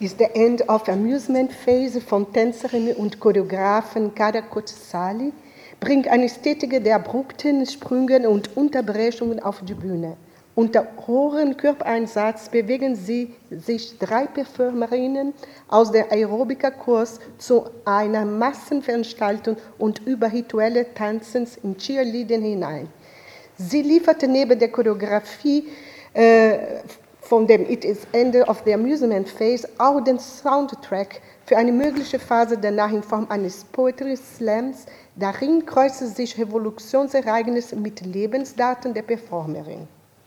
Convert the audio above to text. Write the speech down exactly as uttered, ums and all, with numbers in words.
is the end of amusement phase von Tänzerin und Choreografen Kada Kotsali, bringt eine Ästhetik der abrupten Sprünge und Unterbrechungen auf die Bühne. Unter hohem Körpereinsatz bewegen sie sich drei Performerinnen aus dem Aerobika-Kurs zu einer Massenveranstaltung und über rituelle Tanzens in Cheerleading hinein. Sie lieferte neben der Choreografie äh, von dem It is End of the Amusement Phase auch den Soundtrack für eine mögliche Phase danach in Form eines Poetry Slams. Darin kreuzen sich Revolutionsereignisse mit Lebensdaten der Performerin.